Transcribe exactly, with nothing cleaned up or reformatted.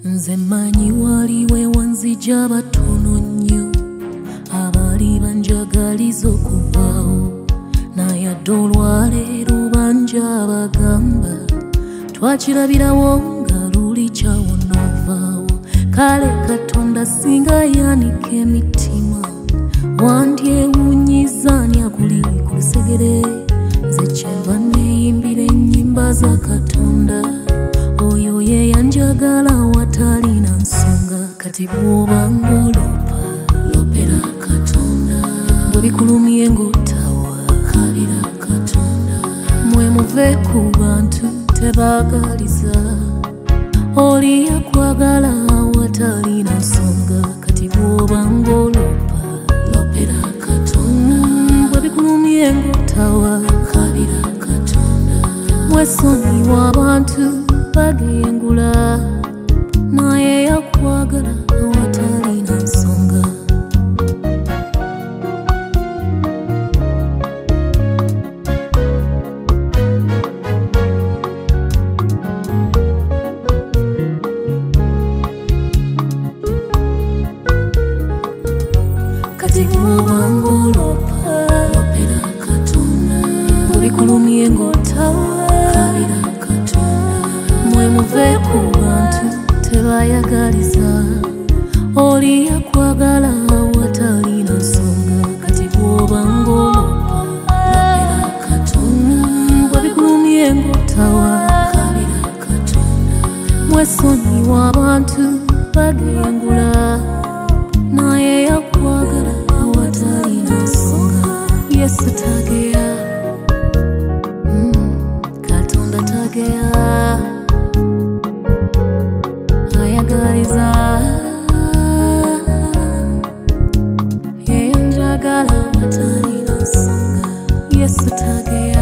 Nze manyi waliwe wanzija batono nnyo abali banjagaliza okuvaawo naye adde olwaleero banja bagamba twakirabirawo nga luli kyawonoovaawo. Kale Katonda singa yanika emitima wandyewunyiza ani akuli ku lusegere. Nze kyenva neeyimbira ennyimba za Katonda oyo ye yanjagala watalina nsonga. Kati bw'oba ng'olopa lopera Katonda, bwe bikulumye ng'otawa kabira Katonda. Mwe muve ku bantu tebaagaliza oli yakwagala watalina nsonga. Kati bw'oba ng'olopa lopera Katonda, bwe bikulumye ng'otawa kabira Katonda. Mwesonyiwa abantu bagengula naye yakwagala watalina nsonga. Kati bw'oba ng'olopa lopera Katonda, bwe bikulumye ng'otawa kabira Katonda. Mwe muve ku bantu tebayagaliza oli yakwagala watalina nsonga. Kati bw'oba ng'olopa lopera Katonda, bwe bikulumye ng'otawa kabira Katonda. Mwesonyiwa abantu bagengula naye yakwagala watalina nsonga. Yesu tageya, mm, Katonda tageya, ayagaliza ye yanjagala watalina nsonga. Yesu tageya.